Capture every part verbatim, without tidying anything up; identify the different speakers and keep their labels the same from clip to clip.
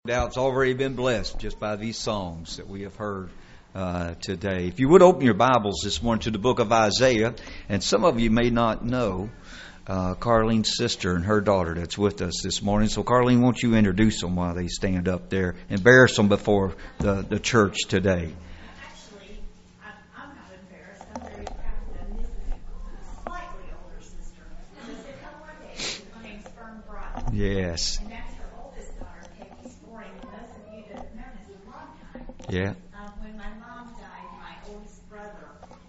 Speaker 1: Doubt's already been blessed just by these songs that we have heard uh, today. If you would open your Bibles this morning to the book of Isaiah, and some of you may not know uh, Carlene's sister and her daughter that's with us this morning. So Carlene, won't you introduce them while they stand up there, embarrass them before the, the church today.
Speaker 2: Actually, I'm, I'm not embarrassed. I'm very proud of them. This is a slightly older sister. Just a couple of days. My name's Fern Broughton.
Speaker 1: Yes.
Speaker 2: And that's her oldest daughter, Peggy Sporing. And those of you that have known us a long time.
Speaker 1: Yeah.
Speaker 2: Um, when my mom died, my oldest brother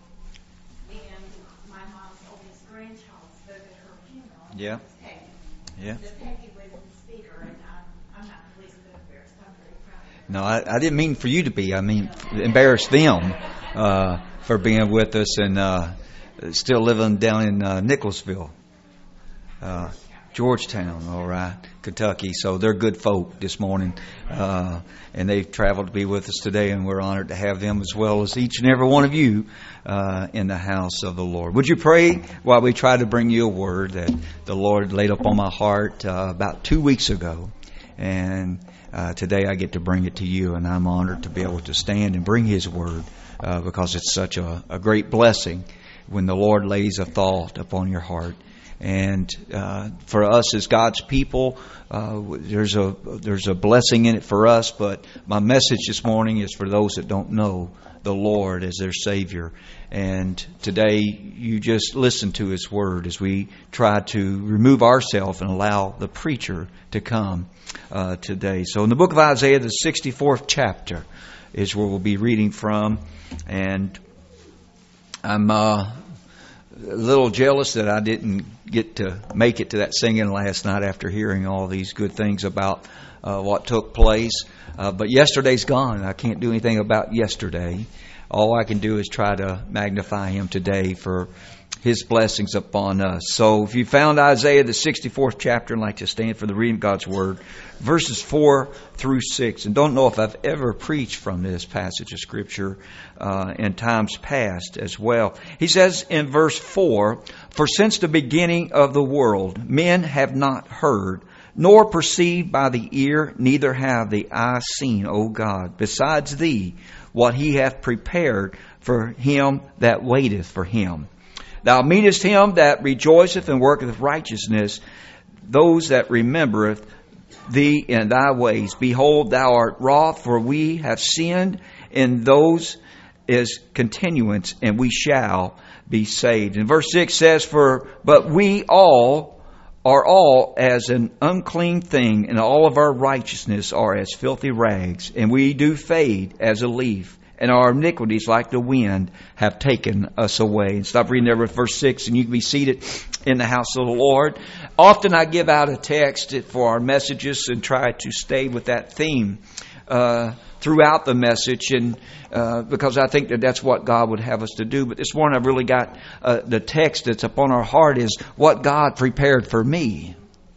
Speaker 2: and my mom's oldest grandchild spoke at her funeral. And
Speaker 1: Yeah.
Speaker 2: that was Peggy.
Speaker 1: Yeah.
Speaker 2: So Peggy was the speaker, and I'm, I'm not the least bit embarrassed. I'm very proud of her.
Speaker 1: No, I, I didn't mean for you to be. I mean, embarrass them uh, for being with us and uh, still living down in uh, Nicholasville. Uh, Georgetown, all right, Kentucky. So they're good folk this morning, uh, and they've traveled to be with us today, and we're honored to have them as well as each and every one of you uh, in the house of the Lord. Would you pray while we try to bring you a word that the Lord laid up on my heart uh, about two weeks ago, and uh, today I get to bring it to you, and I'm honored to be able to stand and bring His word uh, because it's such a, a great blessing when the Lord lays a thought upon your heart. And uh, for us as God's people, uh, there's a there's a blessing in it for us. But my message this morning is for those that don't know the Lord as their Savior. And today, you just listen to His Word as we try to remove ourselves and allow the preacher to come uh, today. So in the book of Isaiah, the sixty-fourth chapter is where we'll be reading from. And I'm uh, a little jealous that I didn't get to make it to that singing last night after hearing all these good things about uh, what took place. Uh, but yesterday's gone. I can't do anything about yesterday. All I can do is try to magnify Him today for His blessings upon us. So if you found Isaiah, the sixty-fourth chapter, and like to stand for the reading of God's Word, verses four through six. And don't know if I've ever preached from this passage of Scripture uh, in times past as well. He says in verse four, "For since the beginning of the world, men have not heard, nor perceived by the ear, neither have the eye seen, O God, besides Thee, what He hath prepared for him that waiteth for Him. Thou meetest him that rejoiceth and worketh righteousness, those that remembereth Thee in Thy ways. Behold, Thou art wroth, for we have sinned, in those is continuance, and we shall be saved." And verse six says, "For but we all are all as an unclean thing, and all of our righteousness are as filthy rags, and we do fade as a leaf, and our iniquities like the wind have taken us away." And stop reading there with verse six, and you can be seated in the house of the Lord. Often I give out a text for our messages and try to stay with that theme uh, throughout the message, and uh, because I think that that's what God would have us to do. But this morning I've really got uh, the text that's upon our heart is what God prepared for me.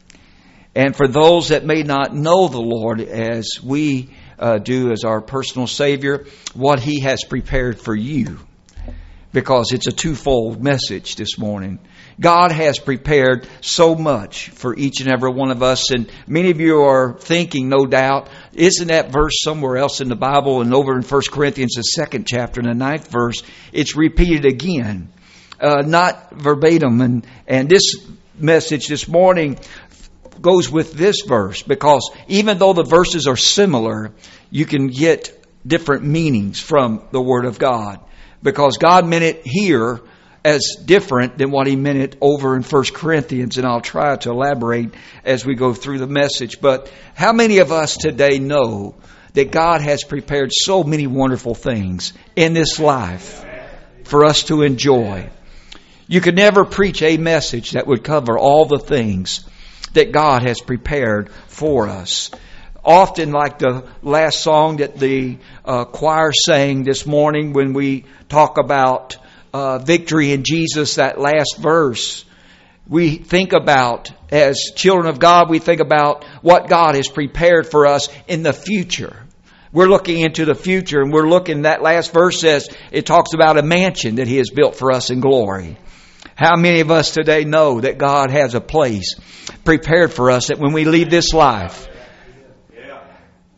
Speaker 1: And for those that may not know the Lord as we uh, do as our personal Savior, what He has prepared for you. Because it's a twofold message this morning. God has prepared so much for each and every one of us. And many of you are thinking, no doubt, isn't that verse somewhere else in the Bible? And over in First Corinthians, the second chapter, in the ninth verse, it's repeated again. Uh, not verbatim. And, and this message this morning goes with this verse. Because even though the verses are similar, you can get different meanings from the Word of God. Because God meant it here as different than what He meant it over in First Corinthians. And I'll try to elaborate as we go through the message. But how many of us today know that God has prepared so many wonderful things in this life for us to enjoy? You could never preach a message that would cover all the things that God has prepared for us. Often, like the last song that the uh, choir sang this morning when we talk about uh, victory in Jesus, that last verse, we think about, as children of God, we think about what God has prepared for us in the future. We're looking into the future, and we're looking, that last verse says, it talks about a mansion that He has built for us in glory. How many of us today know that God has a place prepared for us that when we leave this life,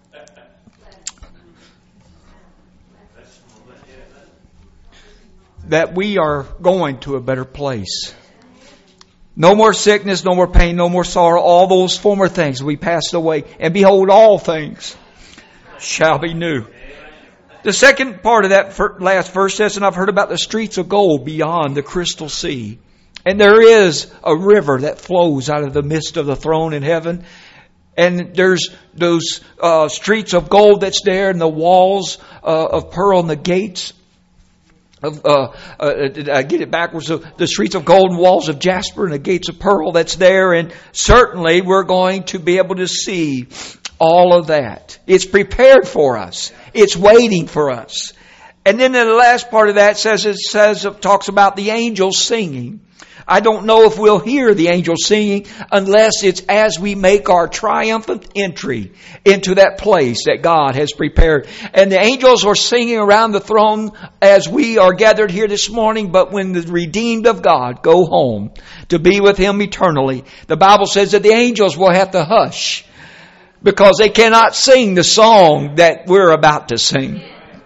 Speaker 3: that we are going to a better place. No more sickness, no more pain, no more sorrow. All those former things we passed away. And behold, all things shall be new. The second part of that last verse says, and I've heard about the streets of gold beyond the crystal sea. And there is a river that flows out of the midst of the throne in heaven. And there's those uh, streets of gold that's there, and the walls uh, of pearl and the gates of, uh, uh, I get it backwards, the streets of gold and walls of jasper and the gates of pearl that's there. And certainly we're going to be able to see all of that. It's prepared for us. It's waiting for us. And then in the last part of that says, it says, it talks about the angels singing. I don't know if we'll hear the angels singing unless it's as we make our triumphant entry into that place that God has prepared. And the angels are singing around the throne as we are gathered here this morning. But when the redeemed of God go home to be with Him eternally, the Bible says that the angels will have to hush because they cannot sing the song that we're about to sing.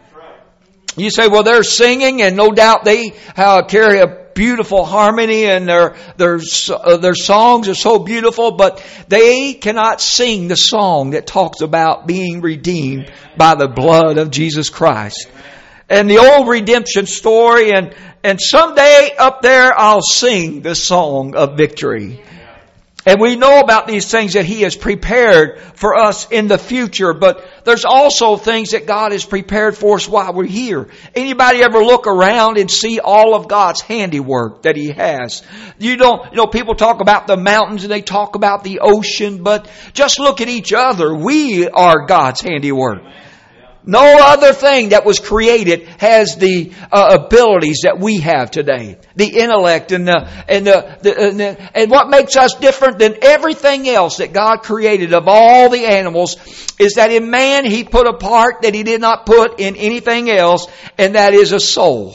Speaker 3: You say, well, they're singing, and no doubt they uh, carry a beautiful harmony, and their their uh, their songs are so beautiful, but they cannot sing the song that talks about being redeemed by the blood of Jesus Christ. And the old redemption story, and and someday up there I'll sing the song of victory. And we know about these things that He has prepared for us in the future, but there's also things that God has prepared for us while we're here. Anybody ever look around and see all of God's handiwork that He has? You don't, you know, people talk about the mountains and they talk about the ocean, but just look at each other. We are God's handiwork. No other thing that was created has the uh, abilities that we have today. The intellect and the, and the, the, and the and what makes us different than everything else that God created of all the animals is that in man He put a part that He did not put in anything else, and that is a soul.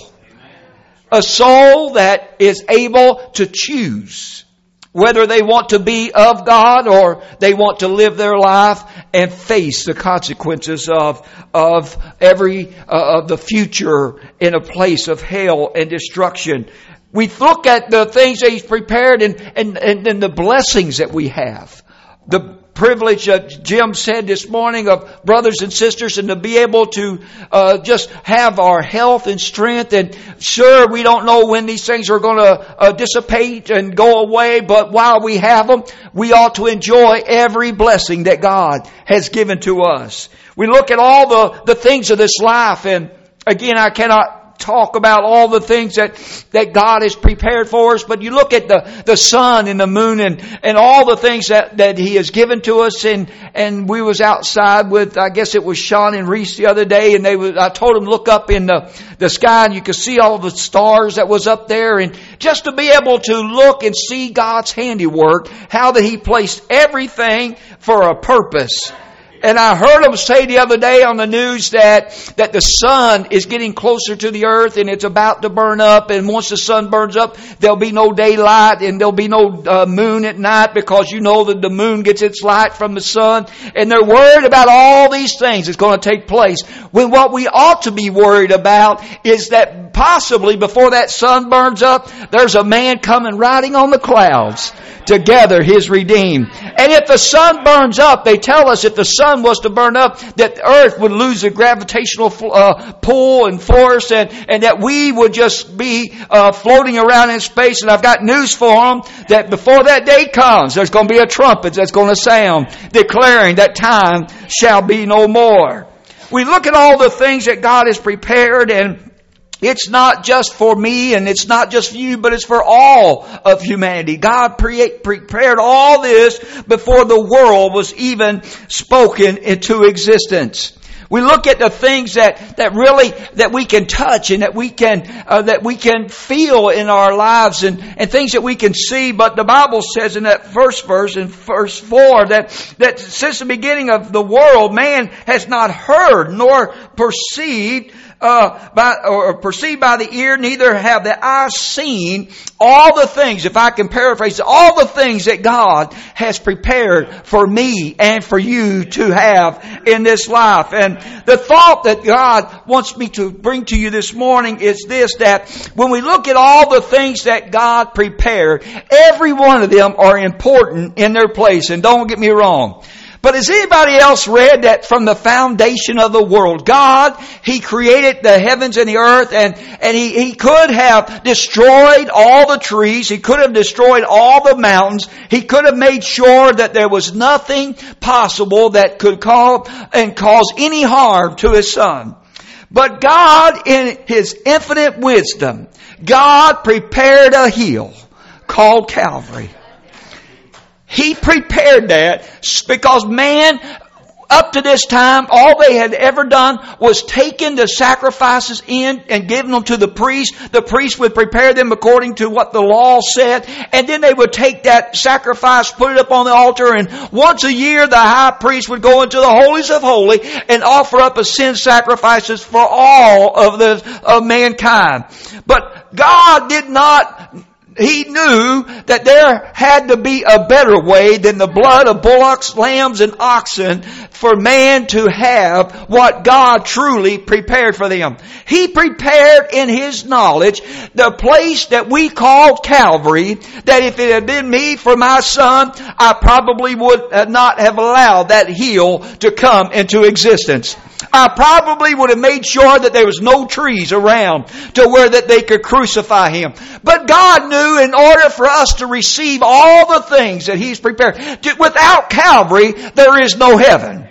Speaker 3: A soul that is able to choose whether they want to be of God or they want to live their life and face the consequences of of every uh, of the future in a place of hell and destruction. We look at the things that He's prepared and and and, and the blessings that we have. The privilege that Jim said this morning of brothers and sisters, and to be able to uh, just have our health and strength. And sure, we don't know when these things are going to uh, dissipate and go away, but while we have them, we ought to enjoy every blessing that God has given to us. We look at all the, the things of this life, and again, I cannot talk about all the things that, that God has prepared for us, but you look at the, the sun and the moon and, and all the things that, that He has given to us. And, and we was outside with, I guess it was Sean and Reese the other day, and they was, I told them look up in the, the sky and you could see all the stars that was up there. And just to be able to look and see God's handiwork, how that He placed everything for a purpose. And I heard them say the other day on the news that, that the sun is getting closer to the earth and it's about to burn up. And once the sun burns up, there'll be no daylight and there'll be no uh, moon at night, because you know that the moon gets its light from the sun. And they're worried about all these things that's going to take place. When what we ought to be worried about is that possibly before that sun burns up, there's a man coming riding on the clouds to gather His redeemed. And if the sun burns up, they tell us if the sun was to burn up, that the earth would lose the gravitational uh, pull and force, and, and that we would just be uh, floating around in space. And I've got news for them, that before that day comes, there's going to be a trumpet that's going to sound, declaring that time shall be no more. We look at all the things that God has prepared, and it's not just for me and it's not just for you, but it's for all of humanity. God pre- prepared all this before the world was even spoken into existence. We look at the things that, that really, that we can touch and that we can, uh, that we can feel in our lives, and, and things that we can see. But the Bible says in that first verse, in verse four, that, that since the beginning of the world, man has not heard nor perceived Uh, by, or perceived by the ear, neither have the eyes seen all the things, if I can paraphrase, all the things that God has prepared for me and for you to have in this life. And And the thought that God wants me to bring to you this morning is this, that when we look at all the things that God prepared, every one of them are important in their place. And don't get me wrong. But has anybody else read that from the foundation of the world, God, He created the heavens and the earth, and, and He, He could have destroyed all the trees. He could have destroyed all the mountains. He could have made sure that there was nothing possible that could cause and cause any harm to His Son. But God, in His infinite wisdom, God prepared a hill called Calvary. He prepared that because man, up to this time, all they had ever done was taken the sacrifices in and given them to the priest. The priest would prepare them according to what the law said. And then they would take that sacrifice, put it up on the altar, and once a year the high priest would go into the holies of holy and offer up a sin sacrifices for all of the of mankind. But God did not... He knew that there had to be a better way than the blood of bullocks, lambs, and oxen for man to have what God truly prepared for them. He prepared in His knowledge the place that we called Calvary, that if it had been me for my son, I probably would not have allowed that hill to come into existence. I probably would have made sure that there was no trees around to where that they could crucify Him. But God knew in order for us to receive all the things that He's prepared, without Calvary, there is no heaven.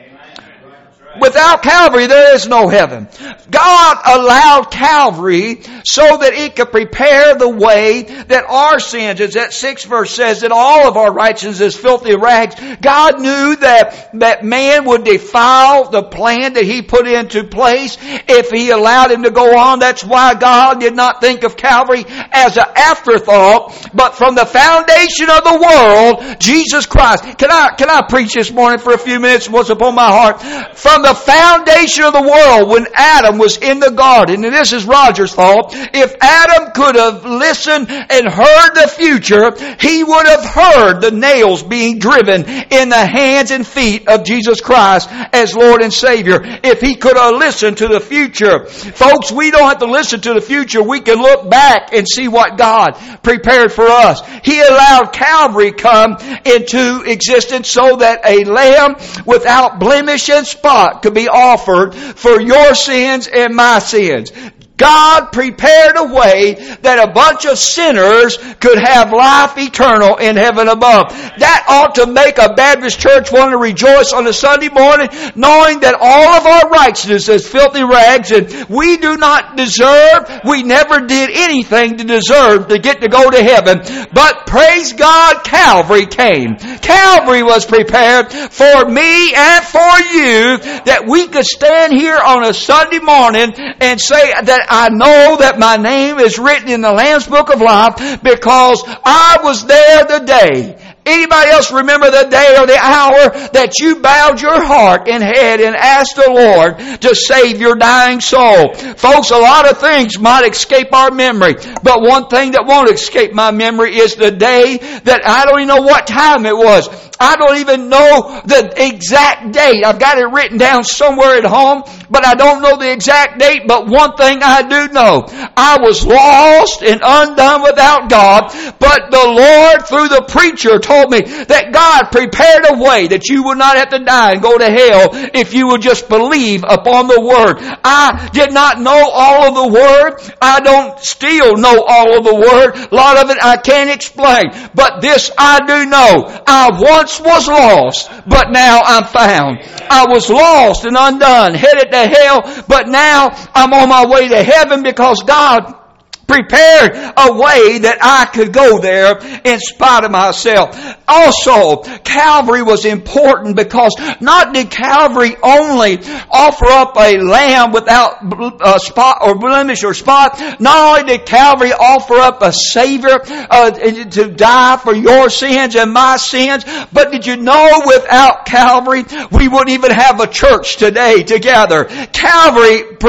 Speaker 3: Without Calvary, there is no heaven. God allowed Calvary so that it could prepare the way that our sins, as that sixth verse says, that all of our righteousness is filthy rags. God knew that, that man would defile the plan that He put into place if He allowed him to go on. That's why God did not think of Calvary as an afterthought, but from the foundation of the world, Jesus Christ. Can I, can I preach this morning for a few minutes? What's upon my heart? From the foundation of the world, when Adam was in the garden, and this is Roger's thought, if Adam could have listened and heard the future, he would have heard the nails being driven in the hands and feet of Jesus Christ as Lord and Savior. If he could have listened to the future. Folks, we don't have to listen to the future. We can look back and see what God prepared for us. He allowed Calvary come into existence so that a lamb without blemish and spot could be offered for your sins and my sins. God prepared a way that a bunch of sinners could have life eternal in heaven above. That ought to make a Baptist church want to rejoice on a Sunday morning, knowing that all of our righteousness is filthy rags, and we do not deserve, we never did anything to deserve to get to go to heaven. But praise God, Calvary came. Calvary was prepared for me and for you, that we could stand here on a Sunday morning and say that I know that my name is written in the Lamb's Book of Life because I was there the day. Anybody else remember the day or the hour that you bowed your heart and head and asked the Lord to save your dying soul? Folks, a lot of things might escape our memory, but one thing that won't escape my memory is the day that I don't even know what time it was. I don't even know the exact date. I've got it written down somewhere at home, but I don't know the exact date. But one thing I do know, I was lost and undone without God, but the Lord, through the preacher, told me that God prepared a way that you would not have to die and go to hell if you would just believe upon the Word. I did not know all of the Word. I don't still know all of the Word. A lot of it I can't explain. But this I do know. I once was lost, but now I'm found. I was lost and undone, headed to hell, but now I'm on my way to heaven because God prepared a way that I could go there in spite of myself. Also, Calvary was important because not did Calvary only offer up a lamb without a spot or blemish or spot. Not only did Calvary offer up a Savior uh, to die for your sins and my sins, but did you know without Calvary we wouldn't even have a church today together. Calvary pre-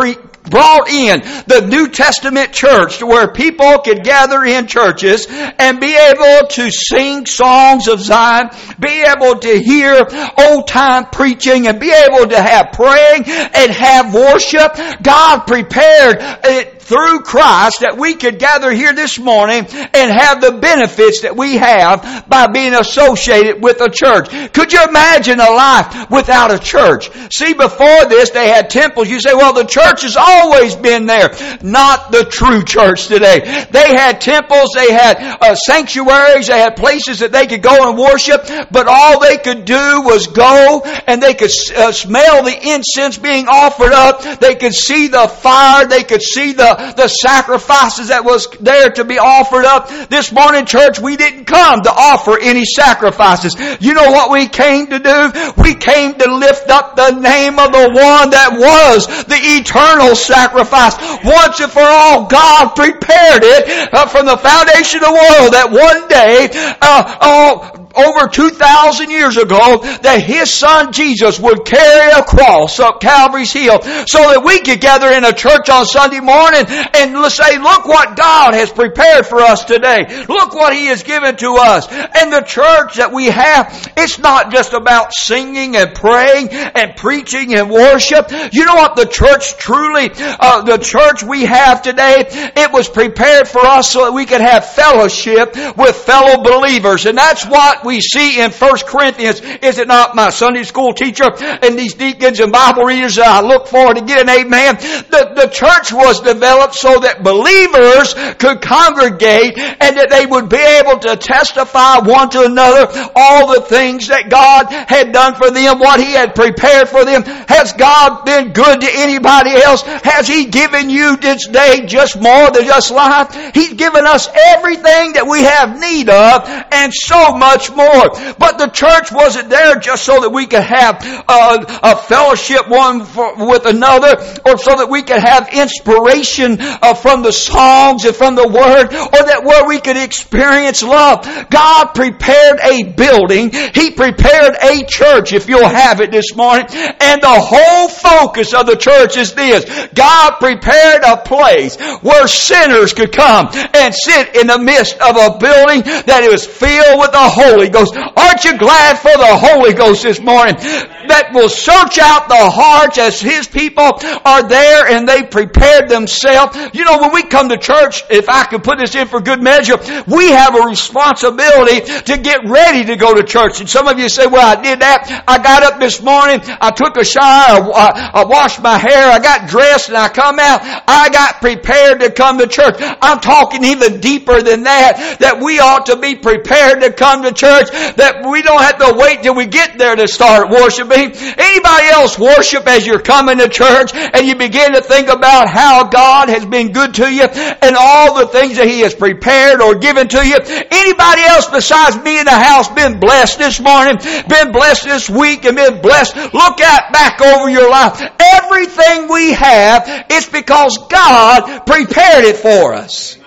Speaker 3: brought in the New Testament church to where people could gather in churches and be able to sing songs of Zion, be able to hear old time preaching, and be able to have praying and have worship. God prepared it through Christ that we could gather here this morning and have the benefits that we have by being associated with a church. Could you imagine a life without a church? See, before this they had temples. You say, well, the church has always been there. Not the true church today. They had temples, they had uh, sanctuaries, they had places that they could go and worship, but all they could do was go and they could uh, smell the incense being offered up. They could see the fire. They could see the the sacrifices that was there to be offered up. This morning, church, we didn't come to offer any sacrifices. You know what we came to do? We came to lift up the name of the one that was the eternal sacrifice. Once and for all, God prepared it uh, from the foundation of the world that one day, uh, oh, over two thousand years ago, that His Son Jesus would carry a cross up Calvary's hill so that we could gather in a church on Sunday morning and say, look what God has prepared for us today. Look what He has given to us. And the church that we have, it's not just about singing and praying and preaching and worship. You know what the church truly, uh, the church we have today, it was prepared for us so that we could have fellowship with fellow believers. And that's what we see in First Corinthians. Is it not, my Sunday school teacher and these deacons and Bible readers? I look forward to getting an amen. The, the church was developed so that believers could congregate and that they would be able to testify one to another all the things that God had done for them, what He had prepared for them. Has God been good to anybody else? Has He given you this day just more than just life? He's given us everything that we have need of and so much more. But the church wasn't there just so that we could have uh, a fellowship one for, with another, or so that we could have inspiration uh, from the songs and from the Word, or that where we could experience love. God prepared a building. He prepared a church, if you'll have it this morning. And the whole focus of the church is this. God prepared a place where sinners could come and sit in the midst of a building that is filled with the Holy Ghost. Aren't you glad for the Holy Ghost this morning? That will search out the hearts as His people are there and they prepared themselves. You know, when we come to church, if I could put this in for good measure, we have a responsibility to get ready to go to church. And some of you say, well, I did that. I got up this morning, I took a shower, I, I washed my hair, I got dressed, and I come out. I got prepared to come to church. I'm talking even deeper than that, that we ought to be prepared to come to church, that we don't have to wait till we get there to start worshiping. Anybody else worship as you're coming to church and you begin to think about how God has been good to you and all the things that He has prepared or given to you? Anybody else besides me in the house been blessed this morning, been blessed this week, and been blessed? Look at back over your life. Everything we have is because God prepared it for us.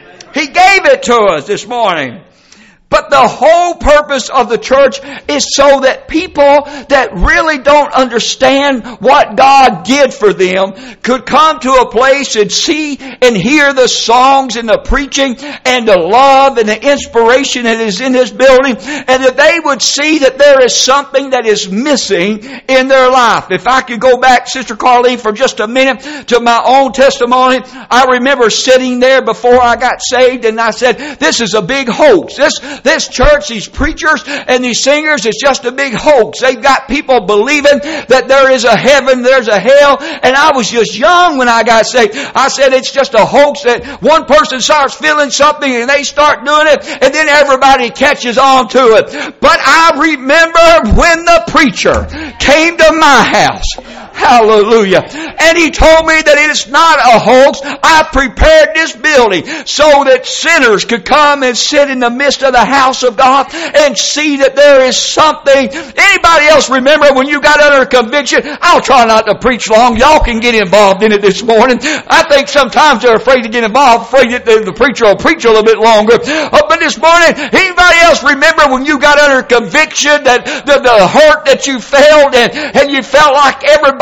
Speaker 3: He gave it to us this morning. But the whole purpose of the church is so that people that really don't understand what God did for them could come to a place and see and hear the songs and the preaching and the love and the inspiration that is in this building, and that they would see that there is something that is missing in their life. If I could go back, Sister Carleen, for just a minute to my own testimony, I remember sitting there before I got saved and I said, this is a big hoax. This This church, these preachers and these singers, is just a big hoax. They've got people believing that there is a heaven, there's a hell. And I was just young when I got saved. I said it's just a hoax that one person starts feeling something and they start doing it and then everybody catches on to it. But I remember when the preacher came to my house. Hallelujah. And he told me that it is not a hoax. I prepared this building so that sinners could come and sit in the midst of the house of God and see that there is something. Anybody else remember when you got under conviction? I'll try not to preach long. Y'all can get involved in it this morning. I think sometimes they're afraid to get involved, afraid that the, the preacher will preach a little bit longer. Uh, but this morning, anybody else remember when you got under conviction, that the, the hurt that you felt and, and you felt like everybody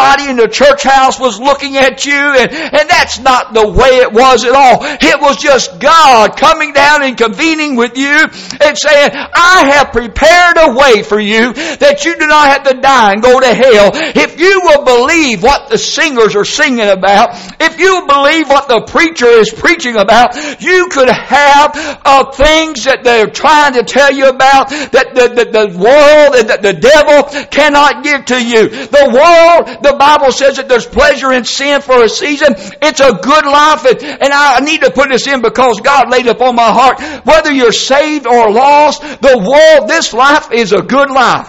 Speaker 3: everybody in the church house was looking at you, and, and that's not the way it was at all. It was just God coming down and convening with you and saying, I have prepared a way for you that you do not have to die and go to hell. If you will believe what the singers are singing about, if you will believe what the preacher is preaching about, you could have uh, things that they're trying to tell you about that the, the, the world and that the devil cannot give to you. The world, the Bible says that there's pleasure in sin for a season. It's a good life, and, and I need to put this in because God laid it upon my heart. Whether you're saved or lost, the world, this life is a good life.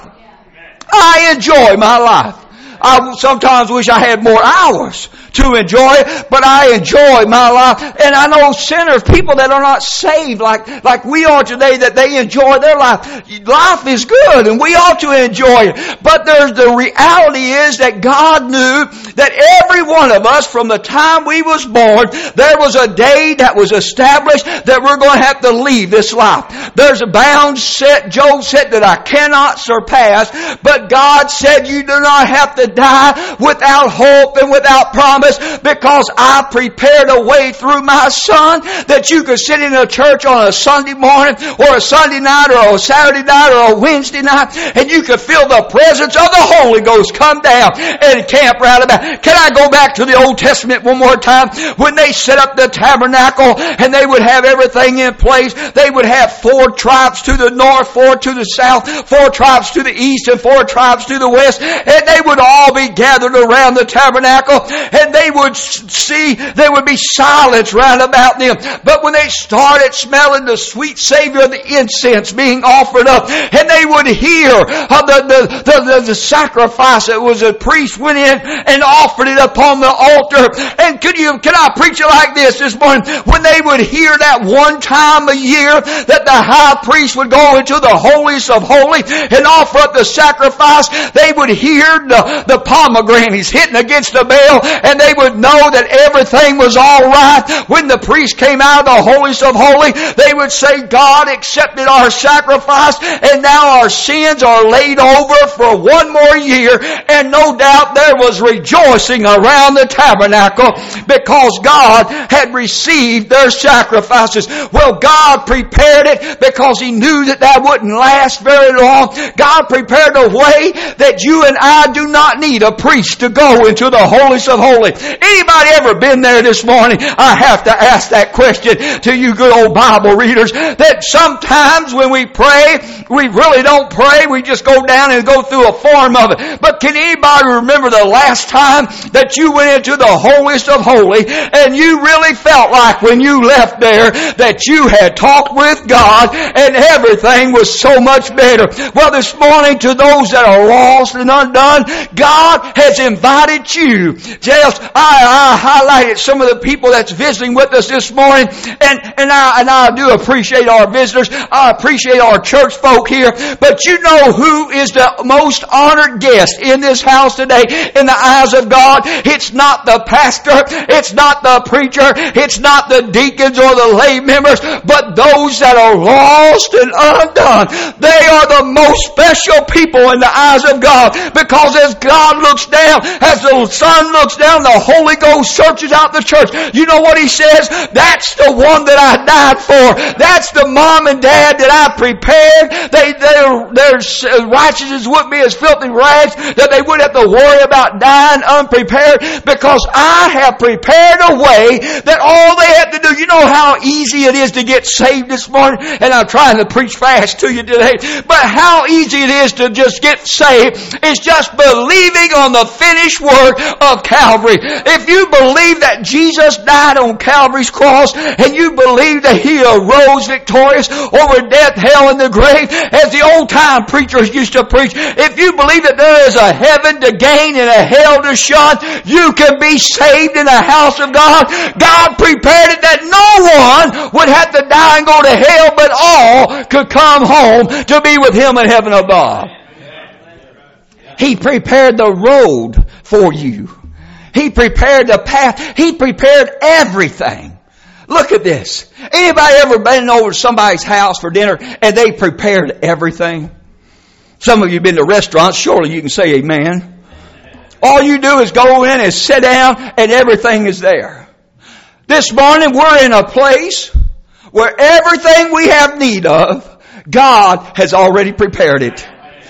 Speaker 3: I enjoy my life. I sometimes wish I had more hours to enjoy it, but I enjoy my life. And I know sinners, people that are not saved like, like we are today, that they enjoy their life. Life is good and we ought to enjoy it. But there's the reality is that God knew that every one of us from the time we was born, there was a day that was established that we're going to have to leave this life. There's a bound set, Job said, that I cannot surpass, but God said you do not have to die without hope and without promise, because I prepared a way through my Son that you could sit in a church on a Sunday morning or a Sunday night or a Saturday night or a Wednesday night, and you could feel the presence of the Holy Ghost come down and camp round about. Can I go back to the Old Testament one more time? When they set up the tabernacle and they would have everything in place, they would have four tribes to the north, four to the south, four tribes to the east, and four tribes to the west, and they would all be gathered around the tabernacle, and they would see, there would be silence round about them. But when they started smelling the sweet savor of the incense being offered up, and they would hear of the, the, the, the, the sacrifice that was a priest went in and offered it upon the altar. And could you, can I preach it like this this morning? When they would hear that one time a year that the high priest would go into the holiest of holy and offer up the sacrifice, they would hear the, the pomegranates hitting against the bell, and they would know that everything was all right. When the priest came out of the holiest of holy, they would say, God accepted our sacrifice, and now our sins are laid over for one more year. And no doubt there was rejoicing around the tabernacle because God had received their sacrifices. Well, God prepared it because He knew that that wouldn't last very long. God prepared a way that you and I do not need a priest to go into the holiest of holy. Anybody ever been there this morning? I have to ask that question to you good old Bible readers, that sometimes when we pray, we really don't pray. We just go down and go through a form of it. But can anybody remember the last time that you went into the holiest of holy and you really felt like when you left there that you had talked with God and everything was so much better? Well, this morning, to those that are lost and undone, God has invited you. Just, I, I highlighted some of the people that's visiting with us this morning, and, and I, and I do appreciate our visitors. I appreciate our church folk here, but you know who is the most honored guest in this house today in the eyes of God? It's not the pastor, it's not the preacher, it's not the deacons or the lay members, but those that are lost and undone. They are the most special people in the eyes of God, because as God looks down, as the Son looks down, the Holy Ghost searches out the church. You know what He says? That's the one that I died for. That's the mom and dad that I prepared. They, their, their righteousness wouldn't be as filthy rags, that they wouldn't have to worry about dying unprepared, because I have prepared a way that all they have to do. You know how easy it is to get saved this morning? And I'm trying to preach fast to you today, but how easy it is to just get saved is just believing on the finished work of Calvary. If you believe that Jesus died on Calvary's cross, and you believe that He arose victorious over death, hell, and the grave, as the old time preachers used to preach, if you believe that there is a heaven to gain and a hell to shun, you can be saved in the house of God. God prepared it that no one would have to die and go to hell, but all could come home to be with Him in heaven above. He prepared the road for you. He prepared the path. He prepared everything. Look at this. Anybody ever been over to somebody's house for dinner and they prepared everything? Some of you have been to restaurants. Surely you can say amen. All you do is go in and sit down and everything is there. This morning we're in a place where everything we have need of, God has already prepared it.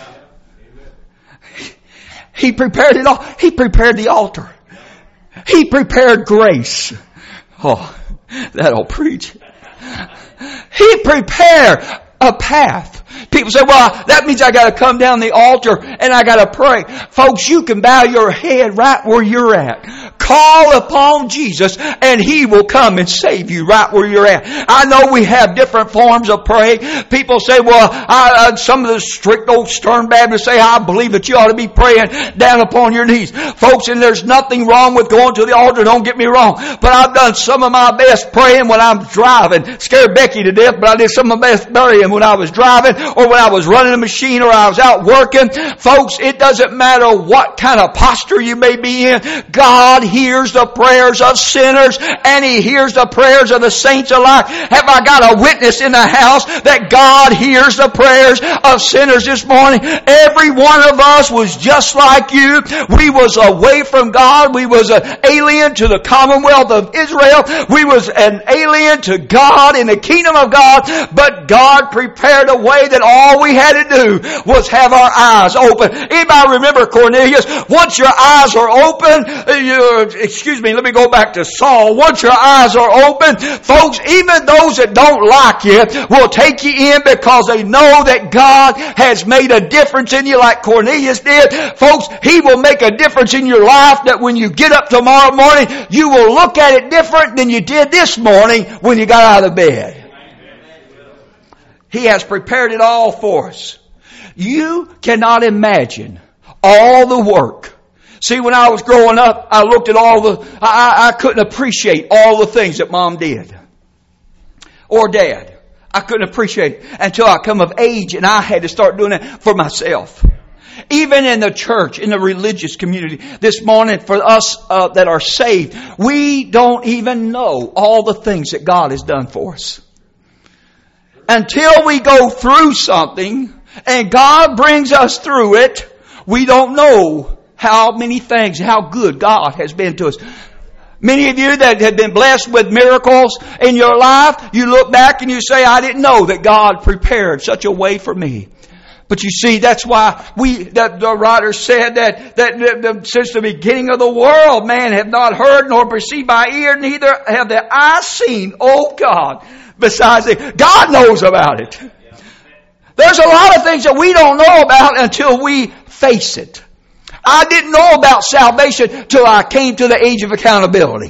Speaker 3: He prepared it all. He prepared the altar. He prepared grace. Oh, that'll preach. He prepared a path. People say, well, that means I got to come down the altar and I got to pray. Folks, you can bow your head right where you're at. Call upon Jesus and He will come and save you right where you're at. I know we have different forms of praying. People say, well, I, I, some of the strict old stern Baptists say, I believe that you ought to be praying down upon your knees. Folks, and there's nothing wrong with going to the altar, don't get me wrong. But I've done some of my best praying when I'm driving. Scared Becky to death, but I did some of my best praying when I was driving or when I was running a machine or I was out working. Folks, it doesn't matter what kind of posture you may be in. God hears the prayers of sinners and He hears the prayers of the saints alike. Have I got a witness in the house that God hears the prayers of sinners this morning? Every one of us was just like you. We was away from God. We was an alien to the commonwealth of Israel. We was an alien to God in the kingdom of God. But God prepared a way that all we had to do was have our eyes open. Anybody remember Cornelius? Once your eyes are open, you, excuse me, let me go back to Saul. Once your eyes are open, folks, even those that don't like you will take you in because they know that God has made a difference in you like Cornelius did. Folks, He will make a difference in your life that when you get up tomorrow morning, you will look at it different than you did this morning when you got out of bed. He has prepared it all for us. You cannot imagine all the work. See, when I was growing up, I looked at all the, I, I couldn't appreciate all the things that Mom did. Or Dad. I couldn't appreciate it until I come of age and I had to start doing it for myself. Even in the church, in the religious community, this morning for us uh, that are saved, we don't even know all the things that God has done for us. Until we go through something and God brings us through it, we don't know how many things, how good God has been to us. Many of you that have been blessed with miracles in your life, you look back and you say, I didn't know that God prepared such a way for me. But you see, that's why we, that the writer said that, that, that, that since the beginning of the world, man have not heard nor perceived by ear, neither have their eyes seen, oh God. Besides, God knows about it. There's a lot of things that we don't know about until we face it. I didn't know about salvation till I came to the age of accountability.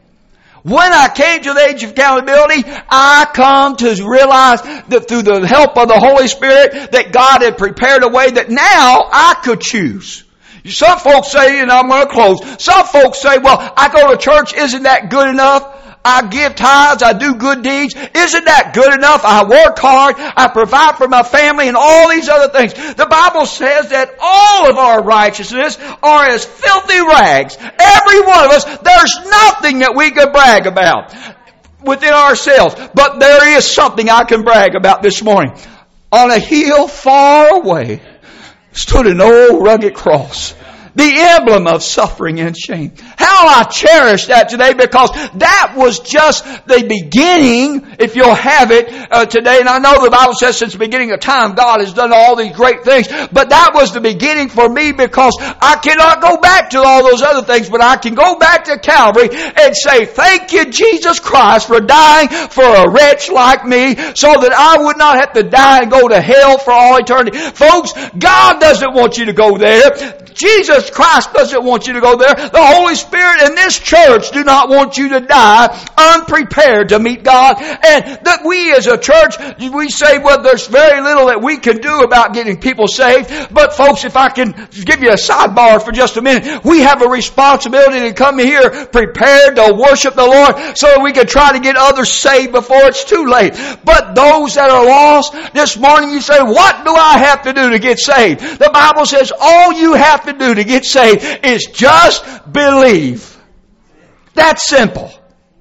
Speaker 3: When I came to the age of accountability, I come to realize that through the help of the Holy Spirit that God had prepared a way that now I could choose. Some folks say, and I'm going to close, some folks say, well, I go to church, isn't that good enough? I give tithes, I do good deeds. Isn't that good enough? I work hard, I provide for my family and all these other things. The Bible says that all of our righteousness are as filthy rags. Every one of us, there's nothing that we could brag about within ourselves. But there is something I can brag about this morning. On a hill far away stood an old rugged cross. The emblem of suffering and shame. How I cherish that today because that was just the beginning, if you'll have it uh, today. And I know the Bible says since the beginning of time God has done all these great things. But that was the beginning for me because I cannot go back to all those other things. But I can go back to Calvary and say, thank you Jesus Christ for dying for a wretch like me so that I would not have to die and go to hell for all eternity. Folks, God doesn't want you to go there. Jesus Christ doesn't want you to go there. The Holy Spirit and this church do not want you to die unprepared to meet God. And that we as a church, we say, well, there's very little that we can do about getting people saved. But folks, if I can give you a sidebar for just a minute, we have a responsibility to come here prepared to worship the Lord so that we can try to get others saved before it's too late. But those that are lost, this morning you say, what do I have to do to get saved? The Bible says all you have to do to get saved is just believe. That's simple.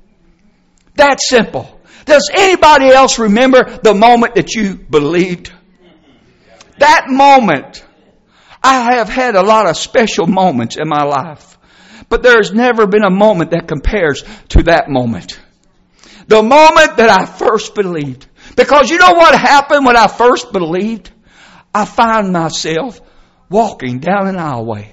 Speaker 3: That's simple. Does anybody else remember the moment that you believed? That moment. I have had a lot of special moments in my life. But there's never been a moment that compares to that moment. The moment that I first believed. Because you know what happened when I first believed? I found myself walking down an aisleway.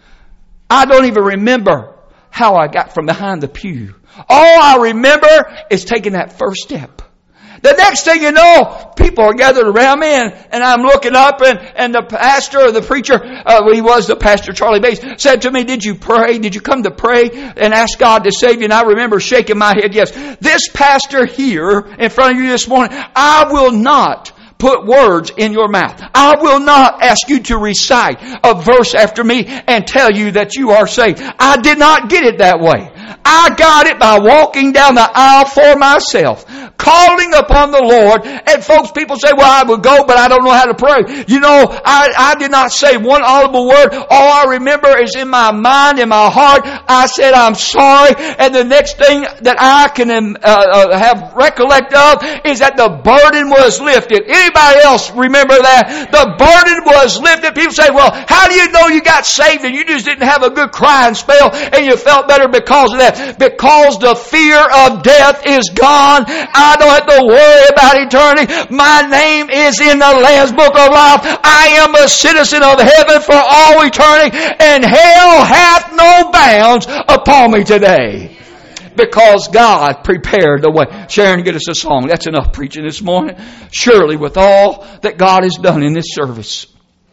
Speaker 3: I don't even remember how I got from behind the pew. All I remember is taking that first step. The next thing you know, people are gathered around me, and, and I'm looking up, and, and the pastor or the preacher, uh, he was the pastor, Charlie Bates, said to me, did you pray? Did you come to pray and ask God to save you? And I remember shaking my head, yes. This pastor here in front of you this morning, I will not put words in your mouth. I will not ask you to recite a verse after me and tell you that you are saved. I did not get it that way. I got it by walking down the aisle for myself, calling upon the Lord. And folks, people say, well, I would go, but I don't know how to pray. You know, I, I did not say one audible word. All I remember is in my mind, in my heart, I said, I'm sorry. And the next thing that I can uh, uh, have recollect of is that the burden was lifted. Anybody else remember that? The burden was lifted. People say, well, how do you know you got saved and you just didn't have a good crying spell and you felt better because of that? Because the fear of death is gone. I don't have to worry about eternity. My name is in the Lamb's Book of Life. I am a citizen of heaven for all eternity, and hell hath no bounds upon me today. Because God prepared the way. Sharon, get us a song. That's enough preaching this morning. Surely with all that God has done in this service.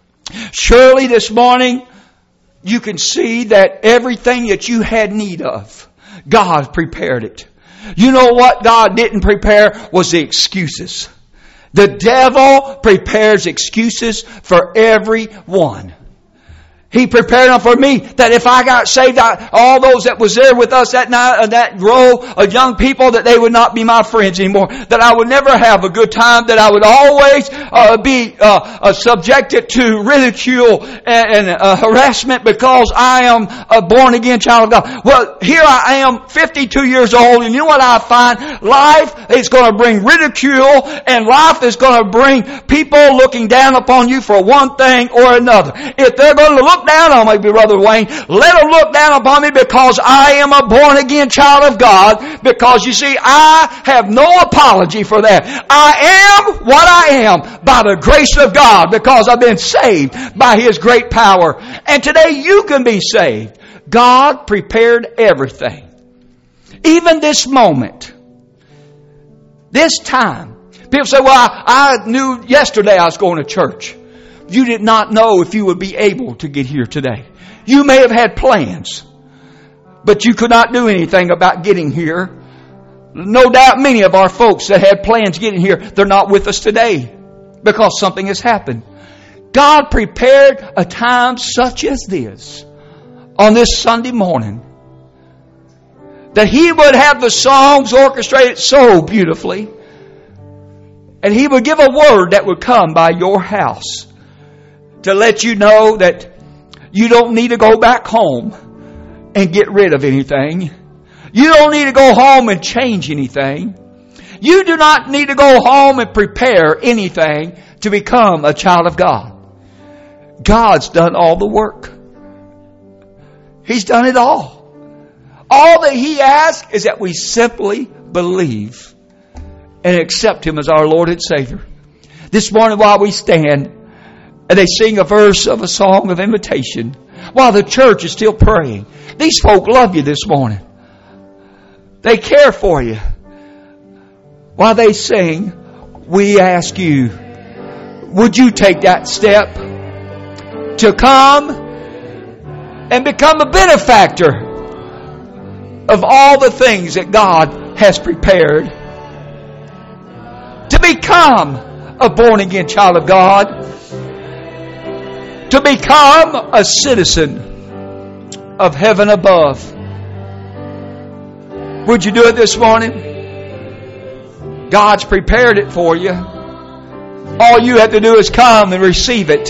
Speaker 3: Surely this morning you can see that everything that you had need of, God prepared it. You know what God didn't prepare was the excuses. The devil prepares excuses for everyone. He prepared them for me that if I got saved, I, all those that was there with us that night, uh, that row of young people, that they would not be my friends anymore. That I would never have a good time. That I would always uh, be uh, uh, subjected to ridicule and, and uh, harassment because I am a born again child of God. Well, here I am, fifty-two years old, and you know what I find? Life is going to bring ridicule, and life is going to bring people looking down upon you for one thing or another. If they're going to look down on me, Brother Wayne, let them look down upon me because I am a born again child of God. Because you see, I have no apology for that. I am what I am by the grace of God, because I've been saved by His great power. And today you can be saved. God prepared everything. Even this moment, this time. People say, well, I, I knew yesterday I was going to church. You did not know if you would be able to get here today. You may have had plans, but you could not do anything about getting here. No doubt many of our folks that had plans getting here, they're not with us today because something has happened. God prepared a time such as this on this Sunday morning that He would have the songs orchestrated so beautifully, and He would give a word that would come by your house to let you know that you don't need to go back home and get rid of anything. You don't need to go home and change anything. You do not need to go home and prepare anything to become a child of God. God's done all the work. He's done it all. All that He asks is that we simply believe and accept Him as our Lord and Savior. This morning while we stand and they sing a verse of a song of invitation, while the church is still praying, these folk love you this morning. They care for you. While they sing, we ask you, would you take that step to come and become a benefactor of all the things that God has prepared? To become a born again child of God. To become a citizen of heaven above. Would you do it this morning? God's prepared it for you. All you have to do is come and receive it.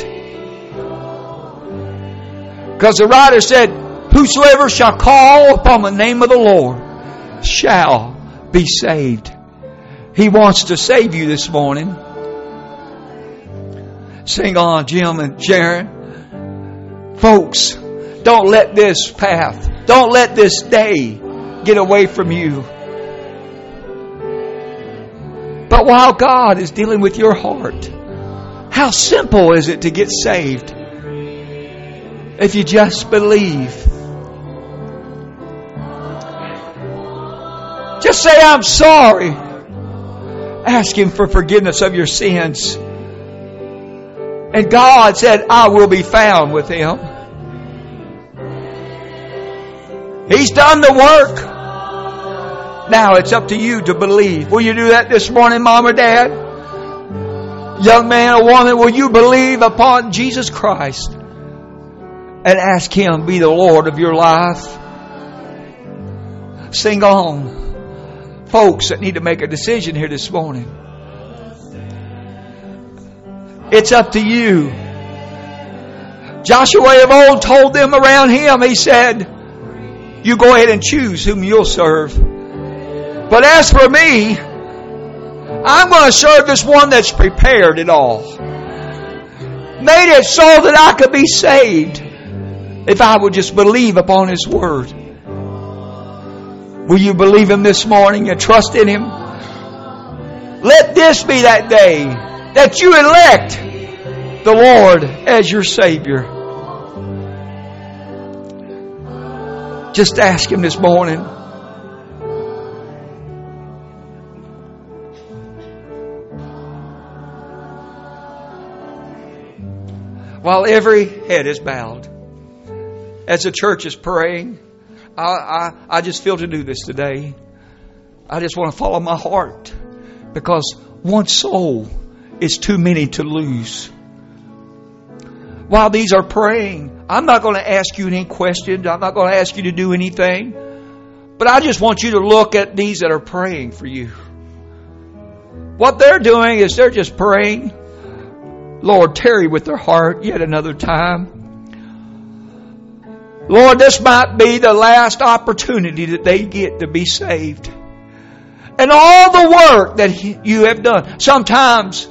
Speaker 3: Because the writer said, whosoever shall call upon the name of the Lord shall be saved. He wants to save you this morning. Sing on, Jim and Sharon. Folks, don't let this path, don't let this day get away from you. But while God is dealing with your heart, how simple is it to get saved? If you just believe. Just say, I'm sorry. Ask Him for forgiveness of your sins. And God said, I will be found with Him. He's done the work. Now it's up to you to believe. Will you do that this morning, Mom or Dad? Young man or woman, will you believe upon Jesus Christ and ask Him to be the Lord of your life? Sing on. Folks that need to make a decision here this morning. It's up to you. Joshua of old told them around him, he said, you go ahead and choose whom you'll serve. But as for me, I'm going to serve this one that's prepared it all. Made it so that I could be saved if I would just believe upon His Word. Will you believe Him this morning and trust in Him? Let this be that day that you elect the Lord as your Savior. Just ask Him this morning. While every head is bowed, as the church is praying, I, I, I just feel to do this today. I just want to follow my heart, because one soul is too many to lose. While these are praying, I'm not going to ask you any questions. I'm not going to ask you to do anything. But I just want you to look at these that are praying for you. What they're doing is they're just praying, Lord, tarry with their heart yet another time. Lord, this might be the last opportunity that they get to be saved. And all the work that you have done. Sometimes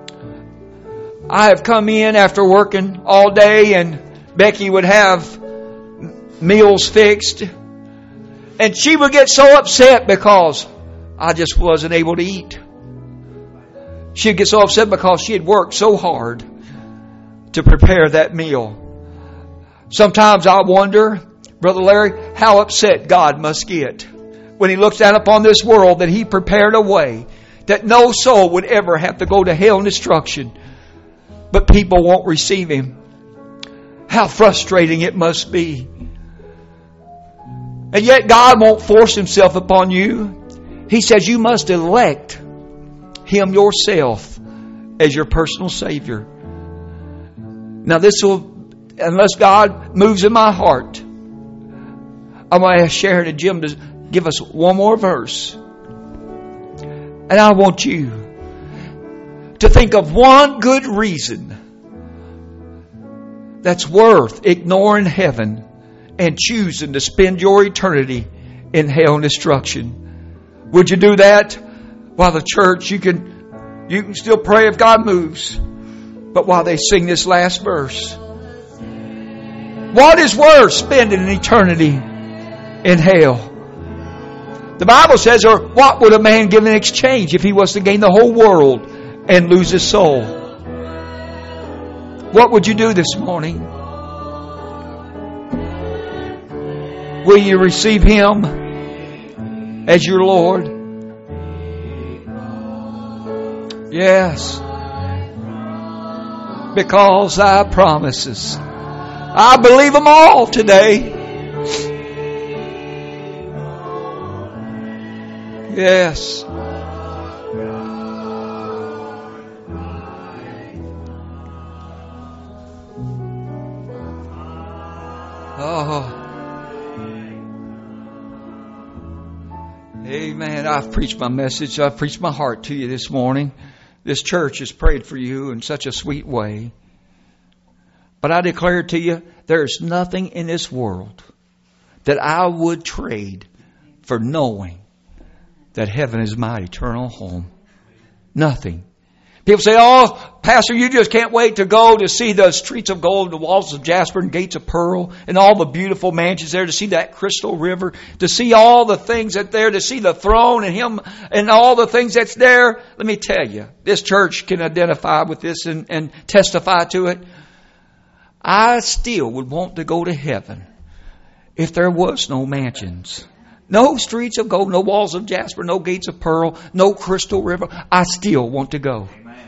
Speaker 3: I have come in after working all day and Becky would have meals fixed. And she would get so upset because I just wasn't able to eat. She'd get so upset because she had worked so hard to prepare that meal. Sometimes I wonder, Brother Larry, how upset God must get when He looks down upon this world that He prepared a way that no soul would ever have to go to hell and destruction, but people won't receive Him. How frustrating it must be. And yet God won't force Himself upon you. He says you must elect Him yourself as your personal Savior. Now this will, unless God moves in my heart, I'm going to ask Sharon and Jim to give us one more verse. And I want you to think of one good reason that's worth ignoring heaven and choosing to spend your eternity in hell and destruction. Would you do that? While the church, you can, you can still pray if God moves. But while they sing this last verse, what is worth spending an eternity in hell? The Bible says, or what would a man give in exchange if he was to gain the whole world and lose his soul? What would you do this morning? Will you receive Him as your Lord? Yes. Because Thy promises, I believe them all today. Yes. Oh. Amen. I've preached my message. I've preached my heart to you this morning. This church has prayed for you in such a sweet way. But I declare to you, there's nothing in this world that I would trade for knowing that heaven is my eternal home. Nothing. People say, oh, Pastor, you just can't wait to go to see the streets of gold, the walls of jasper and gates of pearl, and all the beautiful mansions there, to see that crystal river, to see all the things that there, to see the throne and Him and all the things that's there. Let me tell you, this church can identify with this and, and testify to it. I still would want to go to heaven if there was no mansions. No streets of gold, no walls of jasper, no gates of pearl, no crystal river. I still want to go.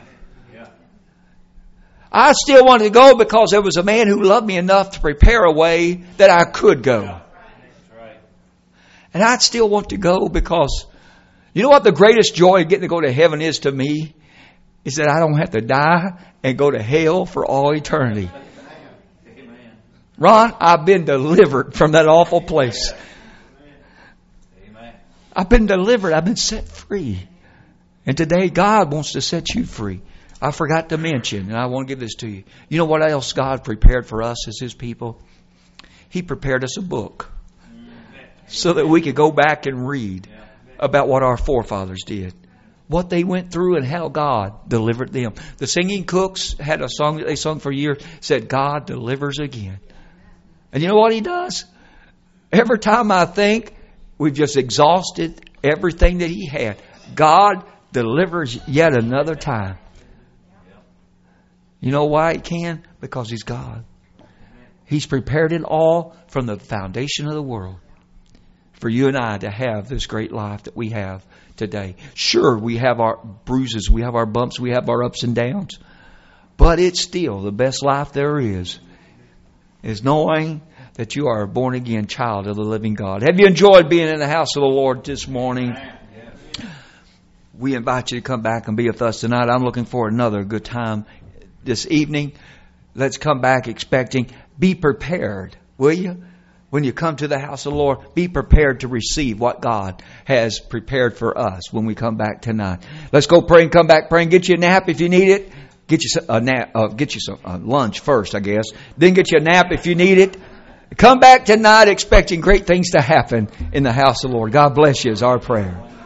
Speaker 3: I still wanted to go because there was a man who loved me enough to prepare a way that I could go. And I'd still want to go because, you know what the greatest joy of getting to go to heaven is to me? Is that I don't have to die and go to hell for all eternity. Ron, I've been delivered from that awful place. I've been delivered. I've been set free. And today God wants to set you free. I forgot to mention, and I want to give this to you. You know what else God prepared for us as His people? He prepared us a book so that we could go back and read about what our forefathers did, what they went through and how God delivered them. The Singing Cooks had a song that they sung for years, said, God delivers again. And you know what He does? Every time I think we've just exhausted everything that He had, God delivers yet another time. You know why He can? Because He's God. He's prepared it all from the foundation of the world for you and I to have this great life that we have today. Sure, we have our bruises, we have our bumps, we have our ups and downs. But it's still the best life there is, is knowing that you are a born again child of the living God. Have you enjoyed being in the house of the Lord this morning? We invite you to come back and be with us tonight. I'm looking for another good time this evening. Let's come back expecting. Be prepared, will you? When you come to the house of the Lord, be prepared to receive what God has prepared for us when we come back tonight. Let's go pray and come back pray and get you a nap if you need it. Get you a nap, uh, get you some uh, lunch first, I guess. Then get you a nap if you need it. Come back tonight expecting great things to happen in the house of the Lord. God bless you is our prayer.